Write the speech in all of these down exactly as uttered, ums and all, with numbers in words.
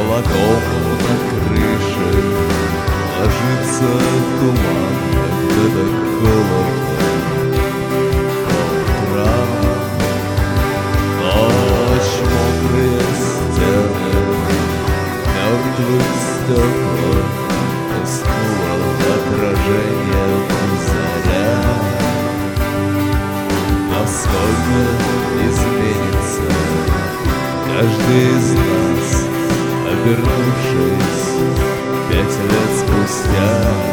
молоком на крыше ложится туман, когда так холодно по утрам. Ночь, мокрые стены мертвых стекла уснула отражением заря. Насколько изменится каждый из нас, обернувшись пять лет спустя.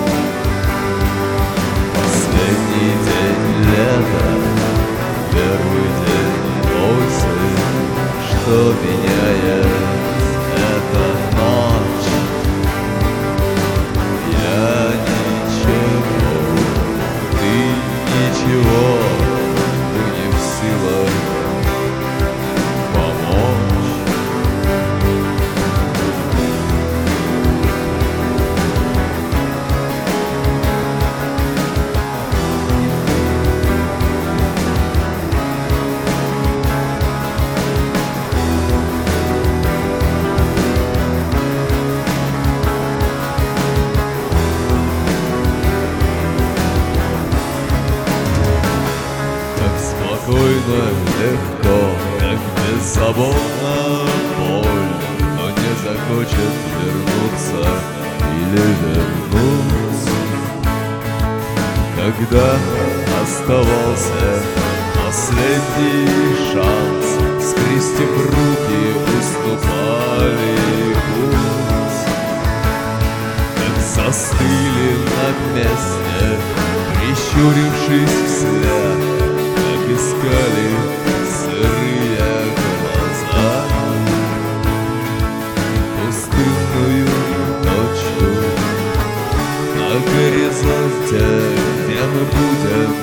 Последний день лета, первый день осени, что меняет эта ночь. Я ничего, ты ничего, мы не в силах помочь. Спокойно, легко, как беззаботно боль, но не захочет вернуться или вернуться. Когда оставался последний шанс, скрестив руки, уступали путь. Как застыли на месте, прищурившись вслед, искали сырые глаза. Пустынную ночью на горизонте, где мы будем